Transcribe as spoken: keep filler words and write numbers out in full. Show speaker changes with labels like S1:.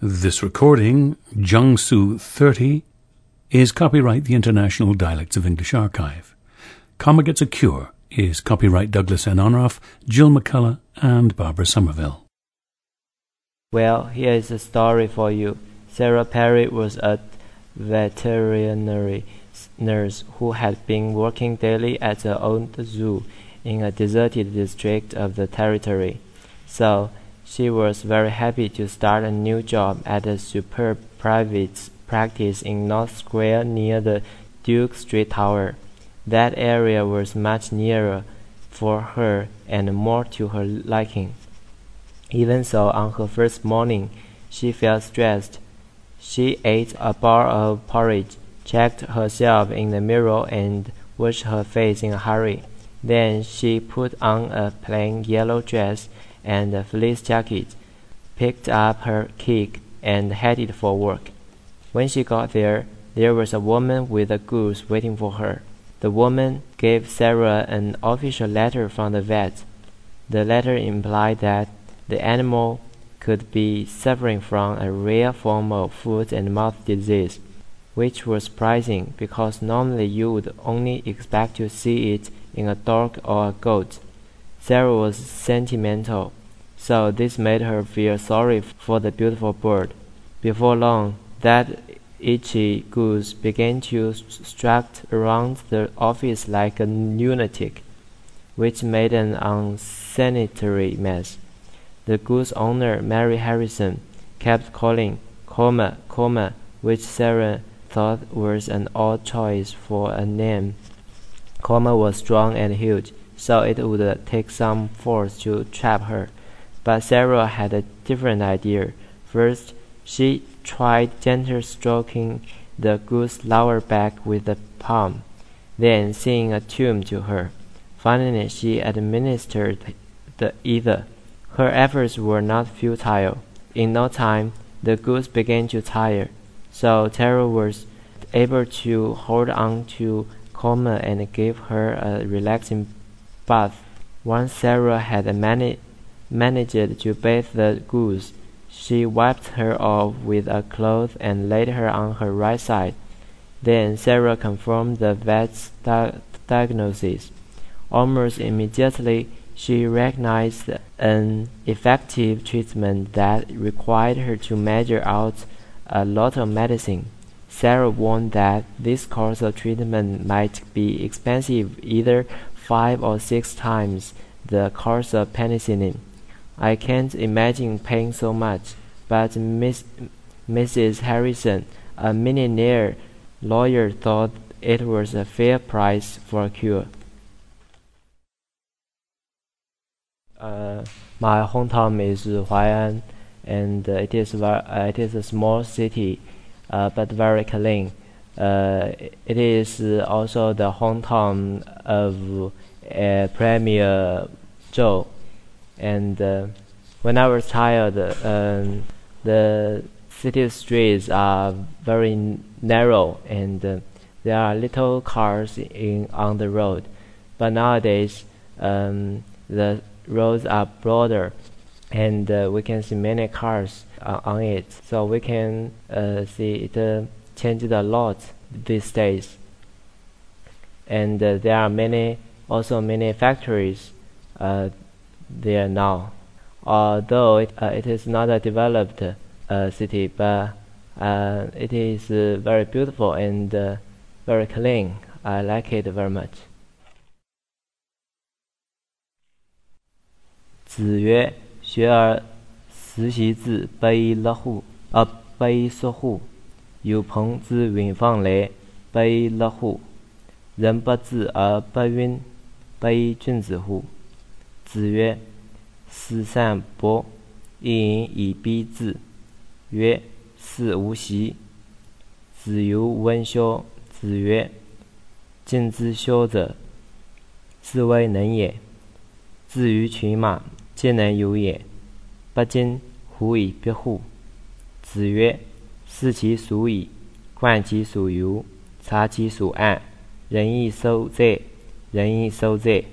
S1: This recording, Jiangsu thirty, is copyright the International Dialects of English Archive. Comma Gets a Cure is copyright Douglas N. Onroff, Jill McCullough, and Barbara Somerville.
S2: Well, here is a story for you. Sarah Perry was a veterinary nurse who had been working daily at the old zoo in a deserted district of the territory. So, she was very happy to start a new job at a superb private practice in North Square near the Duke Street Tower. That area was much nearer for her and more to her liking. Even so, on her first morning, she felt stressed. She ate a bar of porridge, checked herself in the mirror, and washed her face in a hurry. Then she put on a plain yellow dress and a fleece jacket, picked up her kit, and headed for work. When she got there, there was a woman with a goose waiting for her. The woman gave Sarah an official letter from the vet. The letter implied that the animal could be suffering from a rare form of foot and mouth disease, which was surprising because normally you would only expect to see it in a dog or a goat. Sarah was sentimental, so this made her feel sorry for the beautiful bird. Before long, that itchy goose began to strut around the office like a lunatic, which made an unsanitary mess. The goose owner, Mary Harrison, kept calling Coma, Coma, which Sarah thought was an odd choice for a name. Coma was strong and huge, so it would take some force to trap her. But Sarah had a different idea. First, she tried gently stroking the goose's lower back with the palm, then singing a tune to her. Finally, she administered the ether. Her efforts were not futile. In no time, the goose began to tire, so Sarah was able to hold on to Coma and give her a relaxing bath. Once Sarah had mani- managed to bathe the goose, she wiped her off with a cloth and laid her on her right side. Then Sarah confirmed the vet's di- diagnosis. Almost immediately, she recognized an effective treatment that required her to measure out a lot of medicine. Sarah warned that this course of treatment might be expensive, either five or six times the cost of penicillin. I can't imagine paying so much, but Miss, Missus Harrison, a millionaire lawyer, thought it was a fair price for a cure. Uh, my hometown is Huai'an, and uh, it is uh, it is a small city, uh, but very clean. Uh, it is also the hometown of uh, Premier Zhou. And uh, when I was tired, um, the city streets are very narrow, and uh, there are little cars in on the road. But nowadays, um, the roads are broader, and uh, we can see many cars uh, on it. So we can uh, see it uh, changed a lot these days. And uh, there are many, also many factories uh, there now. Although it, uh, it is not a developed uh, city, but uh, it is uh, very beautiful and uh, very clean. I like it very much. 子曰：学而时习之，悲乐乎！啊，悲说乎！有朋自远方来，悲乐乎！人不知而不愠，悲君子乎！子曰：思善博，一饮以蔽之。曰：是无习。子游问修。子曰：近之修者，是谓能也。至于群马，皆能有也。不今，乎以别乎？子曰：视其所以，观其所由，察其所岸。人亦守哉！人亦守哉！